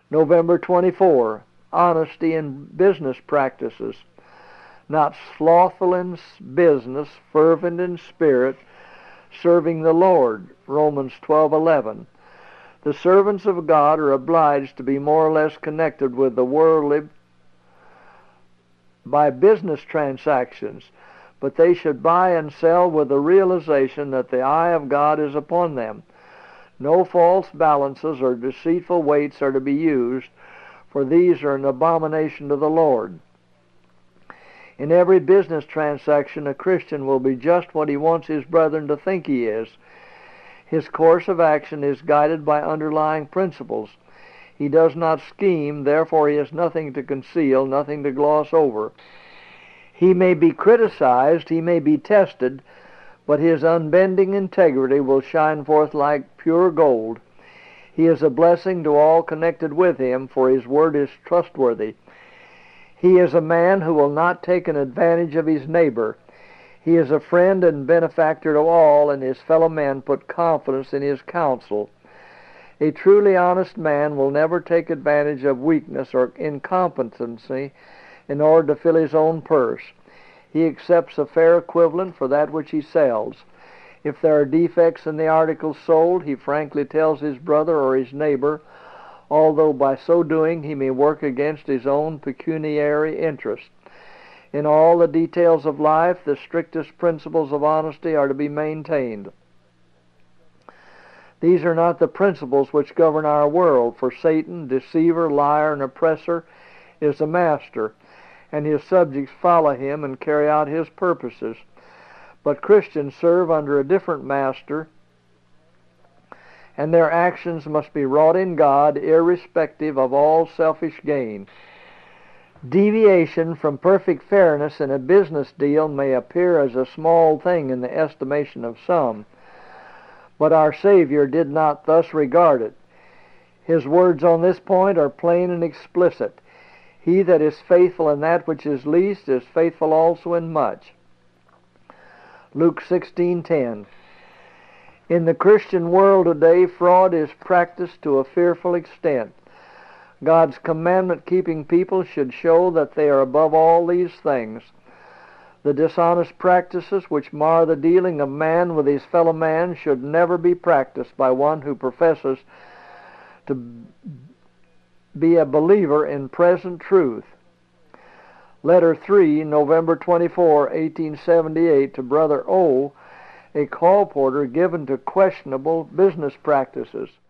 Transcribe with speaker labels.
Speaker 1: November 24, honesty in business practices. Not slothful in business, fervent in spirit, serving the Lord. Romans 12:11. The servants of God are obliged to be more or less connected with the worldly by business transactions, but they should buy and sell with the realization that the eye of God is upon them. No false balances or deceitful weights are to be used, for these are an abomination to the Lord. In every business transaction, a Christian will be just what he wants his brethren to think he is. His course of action is guided by underlying principles. He does not scheme, therefore he has nothing to conceal, nothing to gloss over. He may be criticized, he may be tested, but his unbending integrity will shine forth like pure gold. He is a blessing to all connected with him, for his word is trustworthy. He is a man who will not take an advantage of his neighbor. He is a friend and benefactor to all, and his fellow men put confidence in his counsel. A truly honest man will never take advantage of weakness or incompetency in order to fill his own purse. He accepts a fair equivalent for that which he sells. If there are defects in the articles sold, he frankly tells his brother or his neighbor, although by so doing he may work against his own pecuniary interest. In all the details of life, the strictest principles of honesty are to be maintained. These are not the principles which govern our world, for Satan, deceiver, liar, and oppressor, is the master, and his subjects follow him and carry out his purposes. But Christians serve under a different master, and their actions must be wrought in God, irrespective of all selfish gain. Deviation from perfect fairness in a business deal may appear as a small thing in the estimation of some, but our Savior did not thus regard it. His words on this point are plain and explicit. He that is faithful in that which is least is faithful also in much. Luke 16:10. In the Christian world today, fraud is practiced to a fearful extent. God's commandment-keeping people should show that they are above all these things. The dishonest practices which mar the dealing of man with his fellow man should never be practiced by one who professes to be a believer in present truth. Letter 3, November 24, 1878, to Brother O., a call porter given to questionable business practices.